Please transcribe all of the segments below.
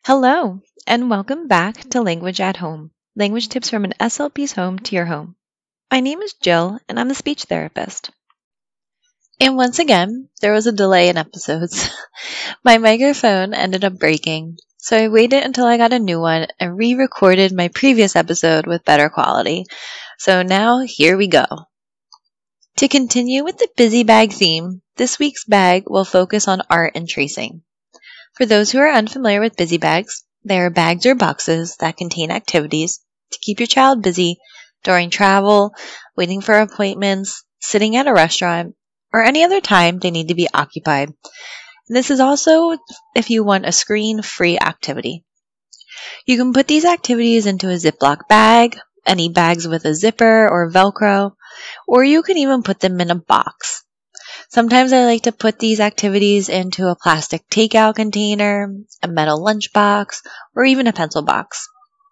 Hello, and welcome back to Language at Home, language tips from an SLP's home to your home. My name is Jill, and I'm a speech therapist. And once again, there was a delay in episodes. My microphone ended up breaking, so I waited until I got a new one and re-recorded my previous episode with better quality. So now, here we go. To continue with the busy bag theme, this week's bag will focus on art and tracing. For those who are unfamiliar with busy bags, they are bags or boxes that contain activities to keep your child busy during travel, waiting for appointments, sitting at a restaurant, or any other time they need to be occupied. And this is also if you want a screen-free activity. You can put these activities into a Ziploc bag, any bags with a zipper or Velcro, or you can even put them in a box. Sometimes I like to put these activities into a plastic takeout container, a metal lunchbox, or even a pencil box.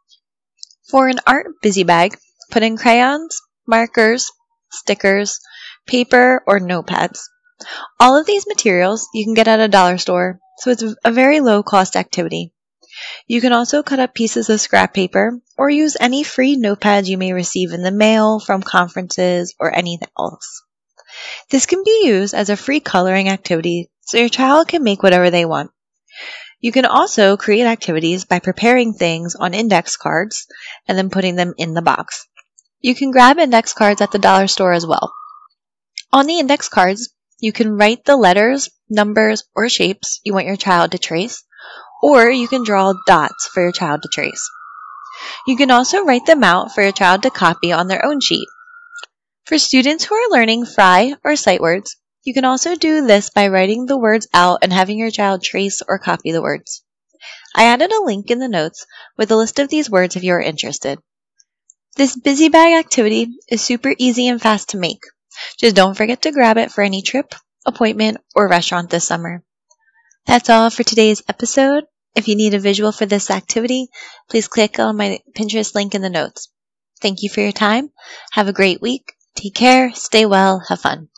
For an art busy bag, put in crayons, markers, stickers, paper, or notepads. All of these materials you can get at a dollar store, so it's a very low cost activity. You can also cut up pieces of scrap paper or use any free notepads you may receive in the mail from conferences or anything else. This can be used as a free coloring activity so your child can make whatever they want. You can also create activities by preparing things on index cards and then putting them in the box. You can grab index cards at the dollar store as well. On the index cards, you can write the letters, numbers, or shapes you want your child to trace, or you can draw dots for your child to trace. You can also write them out for your child to copy on their own sheet. For students who are learning fry or sight words, you can also do this by writing the words out and having your child trace or copy the words. I added a link in the notes with a list of these words if you are interested. This busy bag activity is super easy and fast to make. Just don't forget to grab it for any trip, appointment, or restaurant this summer. That's all for today's episode. If you need a visual for this activity, please click on my Pinterest link in the notes. Thank you for your time. Have a great week. Take care, stay well, have fun.